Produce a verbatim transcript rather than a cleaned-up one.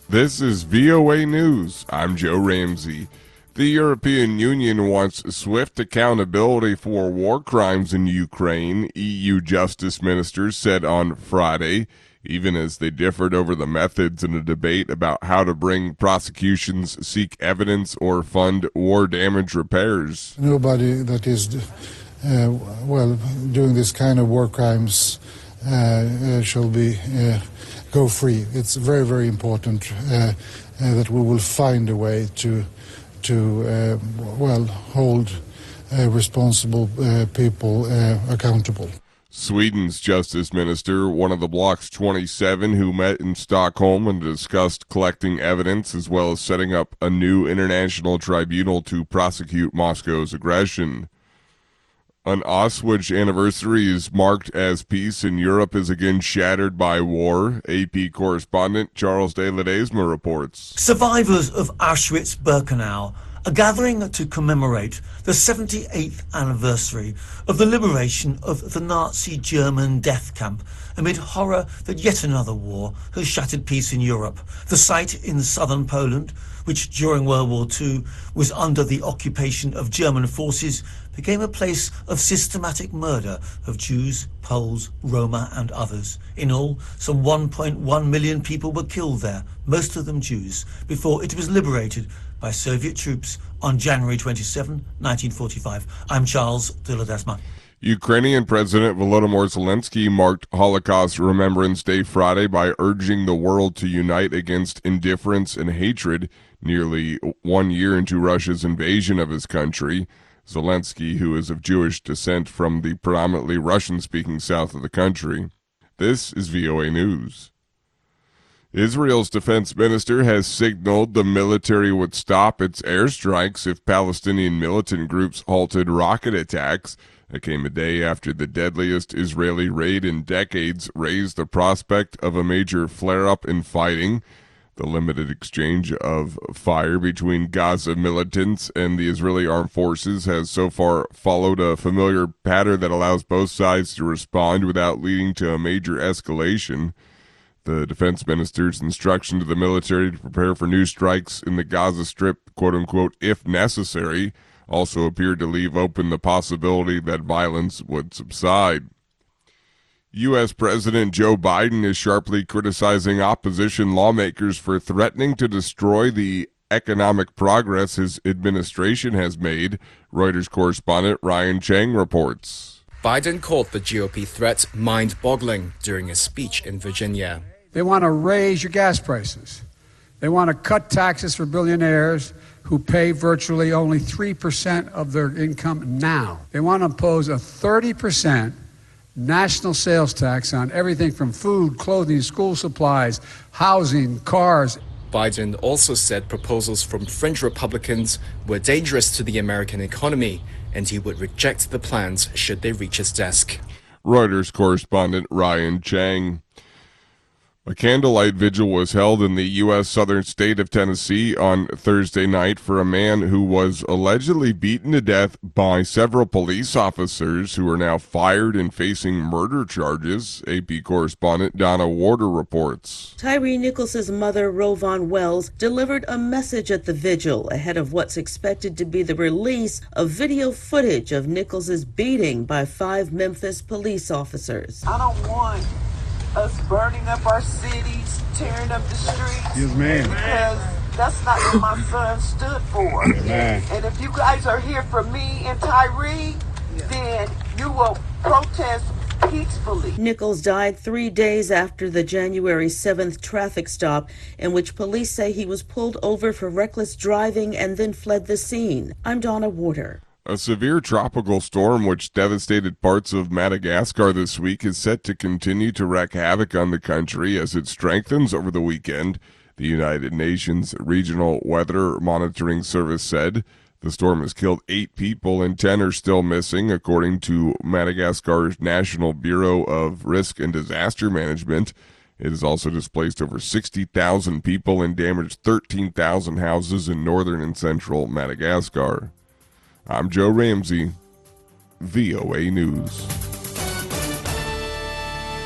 This is V O A News. I'm Joe Ramsey. The European Union wants swift accountability for war crimes in Ukraine, E U justice ministers said on Friday, even as they differed over the methods in a debate about how to bring prosecutions, seek evidence, or fund war damage repairs. Nobody that is, uh, well, doing this kind of war crimes uh, uh, shall be uh, go free. It's very, very important uh, uh, that we will find a way to, to uh, well, hold uh, responsible uh, people uh, accountable. Sweden's justice minister, one of the bloc's twenty-seven who met in Stockholm and discussed collecting evidence as well as setting up a new international tribunal to prosecute Moscow's aggression. An Auschwitz anniversary is marked as peace in Europe is again shattered by war. A P correspondent Charles de Ledesma reports. Survivors of Auschwitz-Birkenau are gathering to commemorate the seventy-eighth anniversary of the liberation of the Nazi German death camp amid horror that yet another war has shattered peace in Europe. The site in southern Poland, which during World War Two was under the occupation of German forces, became a place of systematic murder of Jews, Poles, Roma and others. In all, some one point one million people were killed there, most of them Jews, before it was liberated by Soviet troops on January twenty-seventh, nineteen forty-five. I'm Charles de Ledesma. Ukrainian President Volodymyr Zelensky marked Holocaust Remembrance Day Friday by urging the world to unite against indifference and hatred nearly one year into Russia's invasion of his country. Zelensky, who is of Jewish descent from the predominantly Russian-speaking south of the country. This is V O A News. Israel's defense minister has signaled the military would stop its airstrikes if Palestinian militant groups halted rocket attacks. That came a day after the deadliest Israeli raid in decades raised the prospect of a major flare-up in fighting. The limited exchange of fire between Gaza militants and the Israeli armed forces has so far followed a familiar pattern that allows both sides to respond without leading to a major escalation. The defense minister's instruction to the military to prepare for new strikes in the Gaza Strip, quote-unquote, if necessary, also appeared to leave open the possibility that violence would subside. U S President Joe Biden is sharply criticizing opposition lawmakers for threatening to destroy the economic progress his administration has made. Reuters correspondent Ryan Chang reports. Biden called the G O P threat mind-boggling during a speech in Virginia. They want to raise your gas prices. They want to cut taxes for billionaires who pay virtually only three percent of their income now. They want to impose a thirty percent national sales tax on everything from food, clothing, school supplies, housing, cars. Biden also said proposals from fringe Republicans were dangerous to the American economy, and he would reject the plans should they reach his desk. Reuters correspondent Ryan Chang. A candlelight vigil was held in the U S southern state of Tennessee on Thursday night for a man who was allegedly beaten to death by several police officers who are now fired and facing murder charges. A P correspondent Donna Warder reports. Tyree Nichols' mother, Rovon Wells, delivered a message at the vigil ahead of what's expected to be the release of video footage of Nichols' beating by five Memphis police officers. I don't want us burning up our cities, tearing up the streets. Yes, ma'am. Because that's not what my son stood for. Yes, and if you guys are here for me and Tyree, then you will protest peacefully. Nichols died three days after the January seventh traffic stop in which police say he was pulled over for reckless driving and then fled the scene. I'm Donna Warder. A severe tropical storm which devastated parts of Madagascar this week is set to continue to wreak havoc on the country as it strengthens over the weekend. The United Nations Regional Weather Monitoring Service said the storm has killed eight people and ten are still missing, according to Madagascar's National Bureau of Risk and Disaster Management. It has also displaced over sixty thousand people and damaged thirteen thousand houses in northern and central Madagascar. I'm Joe Ramsey, V O A News.